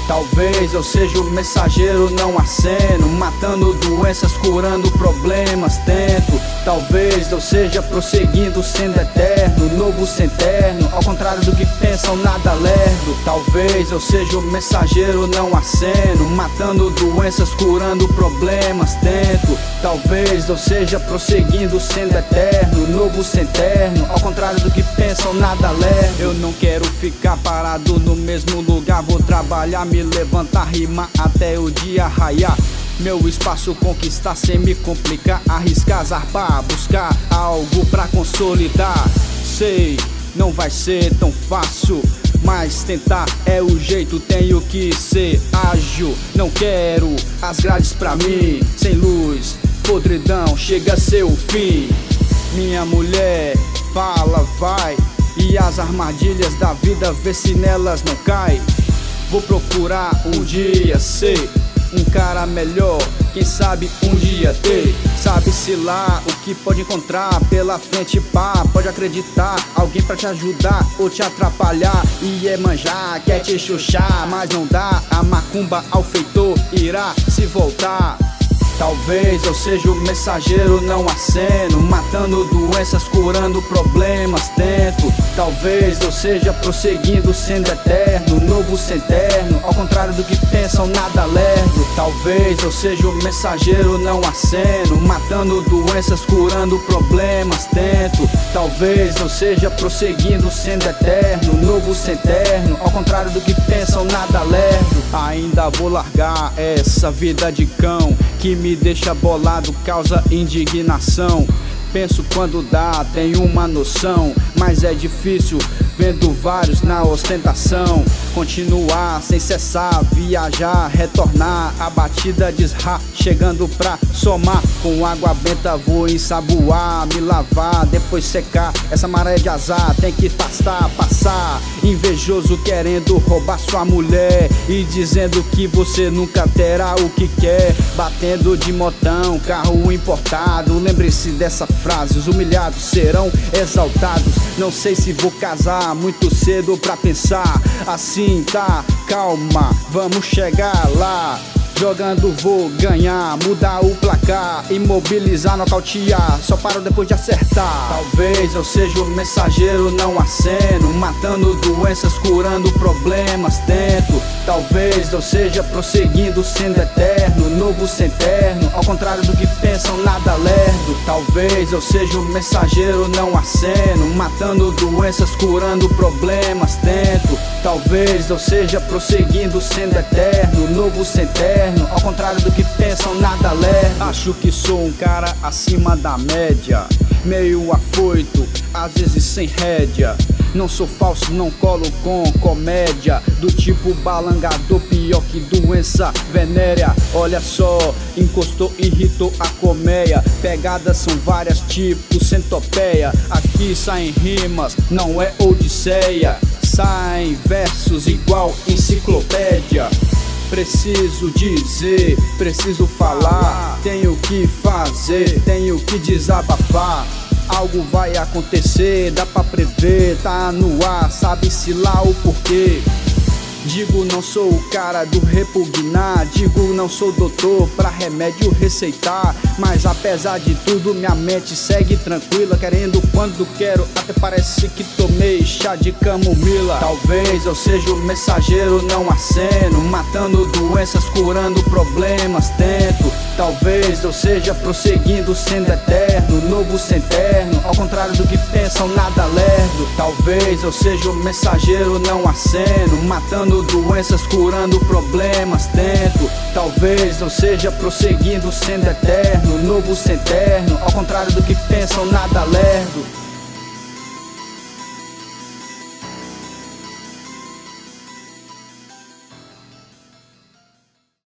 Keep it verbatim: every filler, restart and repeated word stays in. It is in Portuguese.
Talvez eu seja o mensageiro, não aceno, matando doenças, curando problemas, tento. Talvez eu seja prosseguindo, sendo eterno, novo centerno, ao contrário do que pensam, nada lerdo. Talvez eu seja o mensageiro, não aceno, matando doenças, curando problemas, tento. Talvez eu seja prosseguindo, sendo eterno, novo centerno, ao contrário do que pensam, nada lerdo. Eu não quero ficar parado no mesmo lugar, vou trabalhar, me levantar, rimar até o dia raiar. Meu espaço conquistar sem me complicar, arriscar, zarpar, buscar algo pra consolidar. Sei, não vai ser tão fácil, mas tentar é o jeito, tenho que ser ágil. Não quero as grades pra mim, sem luz, podridão, chega a ser o fim. Minha mulher fala, vai, e as armadilhas da vida, vê se nelas não cai. Vou procurar um dia ser um cara melhor, quem sabe um dia ter. Sabe-se lá o que pode encontrar pela frente, pá, pode acreditar. Alguém pra te ajudar ou te atrapalhar. E é manjar, quer te chuchar, mas não dá. A macumba ao feitor irá se voltar. Talvez eu seja o mensageiro, não aceno, matando doenças, curando problemas, tento. Talvez eu seja prosseguindo, sendo eterno, novo centerno, ao contrário do que pensam, nada lerdo. Talvez eu seja o mensageiro, não aceno, matando doenças, curando problemas, tento. Talvez eu seja prosseguindo, sendo eterno, novo centerno, ao contrário do que pensam, nada lerdo. Ainda vou largar essa vida de cão que me deixa bolado, causa indignação. Penso quando dá, tenho uma noção, mas é difícil vendo vários na ostentação. Continuar sem cessar, viajar, retornar, a batida desra, chegando pra somar. Com água benta vou ensaboar, me lavar, depois secar. Essa maré de azar tem que pastar, passar. Invejoso querendo roubar sua mulher e dizendo que você nunca terá o que quer. Batendo de motão, carro importado, lembre-se dessa frase, os humilhados serão exaltados. Não sei se vou casar, muito cedo pra pensar. Assim tá, calma, vamos chegar lá. Jogando vou ganhar, mudar o placar, imobilizar, nocautear, só paro depois de acertar. Talvez eu seja o mensageiro, não aceno, matando doenças, curando problemas, tento. Talvez eu seja prosseguindo, sendo eterno, novo centerno, ao contrário do que pensam, nada lerdo. Talvez eu seja o mensageiro, não aceno, matando doenças, curando problemas, tento. Talvez eu seja prosseguindo, sendo eterno, novo centerno, ao contrário do que pensam, nada lerdo. Acho que sou um cara acima da média, meio afoito, às vezes sem rédea. Não sou falso, não colo com comédia, do tipo balangador, pior que doença venérea. Olha só, encostou, irritou a colmeia. Pegadas são várias, tipo centopeia. Aqui saem rimas, não é odisseia. Saem versos igual enciclopédia. Preciso dizer, preciso falar, tenho que fazer, tenho que desabafar. Algo vai acontecer, dá pra prever, tá no ar, sabe-se lá o porquê. Digo não sou o cara do repugnar, digo não sou doutor pra remédio receitar. Mas apesar de tudo minha mente segue tranquila, querendo quando quero, até parece que tomei chá de camomila. Talvez eu seja o mensageiro, não aceno, matando doenças, curando problemas, tento. Talvez eu seja prosseguindo, sendo eterno, novo centerno, ao contrário do que pensam, nada lerdo. Talvez eu seja o mensageiro, não aceno, matando doenças, curando problemas, tento. Talvez eu seja prosseguindo, sendo eterno, novo centerno, ao contrário do que pensam, nada lerdo.